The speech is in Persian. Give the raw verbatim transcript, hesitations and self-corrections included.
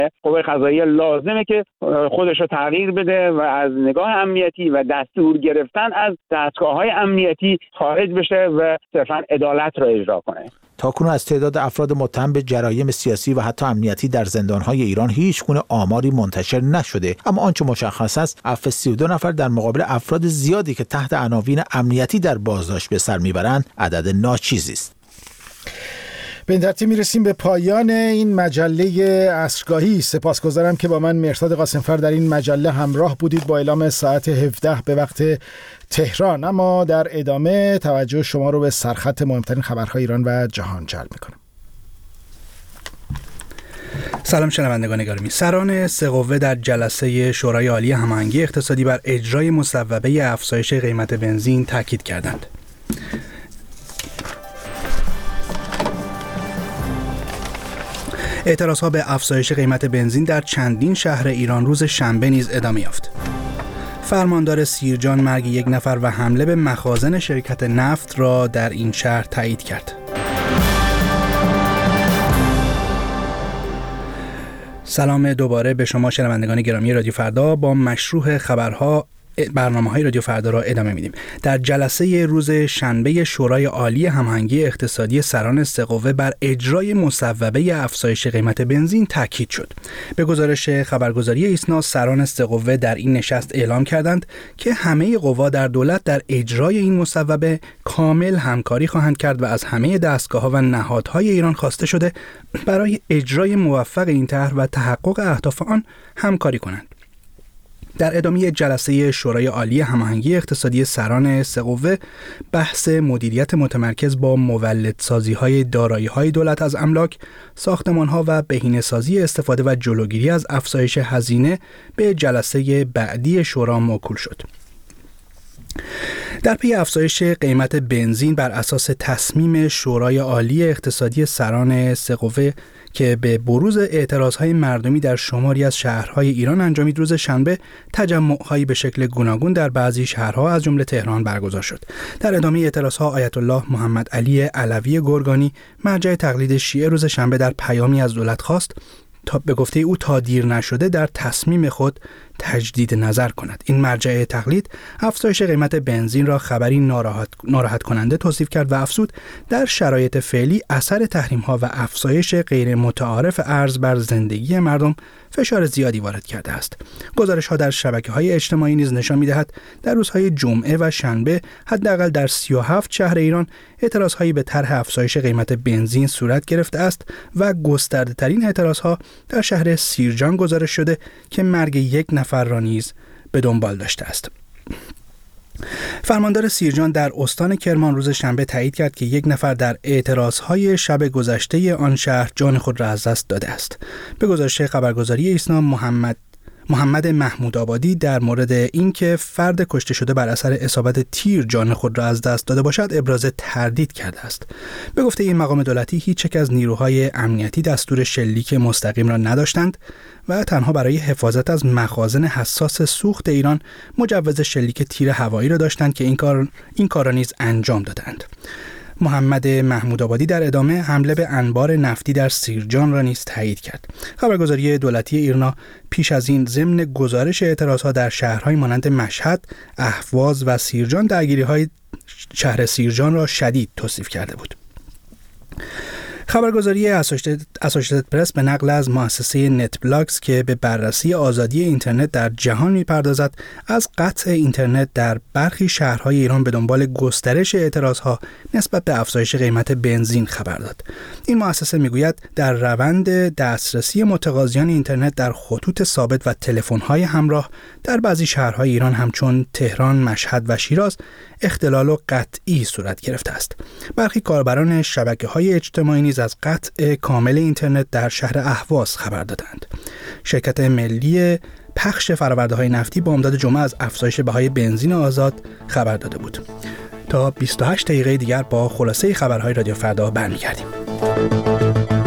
قوه قضاییه لازمه که خودش رو تغییر بده و از نگاه امنیتی و دستور گرفتن از دستگاه‌های امنیتی خارج بشه و صرفاً عدالت را اجرا کنه. تاکنون از تعداد افراد متهم به جرایم سیاسی و حتی امنیتی در زندان‌های ایران هیچ گونه آماری منتشر نشده، اما آنچه مشخص است عفو سی و دو نفر در مقابل افراد زیادی که تحت عناوین امنیتی در بازداشت به سر میبرند عدد ناچیزی است. به این ترتیب میرسیم به پایان این مجله عصرگاهی. سپاسگزارم که با من مهرداد قاسمفر در این مجله همراه بودید با اعلام ساعت هفده به وقت تهران. اما در ادامه توجه شما رو به سرخط مهمترین خبرهای ایران و جهان جلب میکنم. سلام شنوندگان گرامی. سران سه قوه در جلسه شورای عالی هماهنگی اقتصادی بر اجرای مصوبه افزایش قیمت بنزین تاکید کردند. اعتراضها به افزایش قیمت بنزین در چندین شهر ایران روز شنبه نیز ادامه یافت. فرماندار سیرجان مرگ یک نفر و حمله به مخازن شرکت نفت را در این شهر تایید کرد. سلام دوباره به شما شنوندگان گرامی رادیو فردا. با مشروع خبرها برنامه‌های رادیو فردا را ادامه میدیم. در جلسه روز شنبه شورای عالی هماهنگی اقتصادی سران سه قوه بر اجرای مصوبه افزایش قیمت بنزین تاکید شد. به گزارش خبرگزاری ایسنا، سران سه قوه در این نشست اعلام کردند که همه قوا در دولت در اجرای این مصوبه کامل همکاری خواهند کرد و از همه دستگاه‌ها و نهادهای ایران خواسته شده برای اجرای موفق این طرح و تحقق اهداف آن همکاری کنند. در ادامه جلسه شورای عالی هماهنگی اقتصادی سران سه قوه بحث مدیریت متمرکز با مولدسازی‌های دارایی‌های دولت از املاک، ساختمان‌ها و بهینه‌سازی استفاده و جلوگیری از افزایش هزینه به جلسه بعدی شورا موکول شد. در پی افزایش قیمت بنزین بر اساس تصمیم شورای عالی اقتصادی سران سه قوه که به بروز اعتراضهای مردمی در شماری از شهرهای ایران انجامید، روز شنبه تجمع‌هایی به شکل گوناگون در بعضی شهرها از جمله تهران برگزار شد. در ادامه اعتراضها آیت الله محمد علی علوی گرگانی، مرجع تقلید شیعه، روز شنبه در پیامی از دولت خواست تا به گفته او تا دیر نشده در تصمیم خود تجدید نظر کند. این مرجع تقلید افزایش قیمت بنزین را خبری ناراحت ناراحت کننده توصیف کرد و افزود در شرایط فعلی اثر تحریم‌ها و افزایش غیر متعارف ارز بر زندگی مردم فشار زیادی وارد کرده است. گزارش‌ها در شبکه‌های اجتماعی نیز نشان می‌دهد در روزهای جمعه و شنبه حداقل در سی و هفت شهر ایران اعتراض‌هایی به طرح افزایش قیمت بنزین صورت گرفته است و گسترده‌ترین اعتراض‌ها در شهر سیرجان گزارش شده که مرگ یک نفر را نیز به دنبال داشته است. فرماندار سیرجان در استان کرمان روز شنبه تایید کرد که یک نفر در اعتراضهای شب گذشته آن شهر جان خود را از دست داده است. به گزارش خبرگزاری ایسنا، محمد محمد محمود آبادی در مورد اینکه فرد کشته شده بر اثر اصابت تیر جان خود را از دست داده باشد ابراز تردید کرده است. به گفته این مقام دولتی هیچ یک از نیروهای امنیتی دستور شلیک مستقیم را نداشتند و تنها برای حفاظت از مخازن حساس سوخت ایران مجوز شلیک تیر هوایی را داشتند که این کار این کار را نیز انجام دادند. محمد محمود آبادی در ادامه حمله به انبار نفتی در سیرجان را نیز تایید کرد. خبرگزاری دولتی ایرنا پیش از این ضمن گزارش اعتراضها در شهرهای مانند مشهد، اهواز و سیرجان درگیری‌های شهر سیرجان را شدید توصیف کرده بود. خبرگزاری اسوشیتد پرس به نقل از مؤسسه نت بلاکس که به بررسی آزادی اینترنت در جهان می‌پردازد، از قطع اینترنت در برخی شهرهای ایران به دنبال گسترش اعتراضها نسبت به افزایش قیمت بنزین خبر داد. این مؤسسه می‌گوید در روند دسترسی متقاضیان اینترنت در خطوط ثابت و تلفن‌های همراه در بعضی شهرهای ایران همچون تهران، مشهد و شیراز اختلال و قطعی صورت گرفته است. برخی کاربران شبکه‌های اجتماعی نیز از قطع کامل اینترنت در شهر اهواز خبر دادند. شرکت ملی پخش فرآورده‌های نفتی با امداد جمعه از افزایش بهای بنزین آزاد خبر داده بود. تا بیست و هشت دقیقه دیگر با خلاصه خبرهای رادیو فردا برمیگردیم.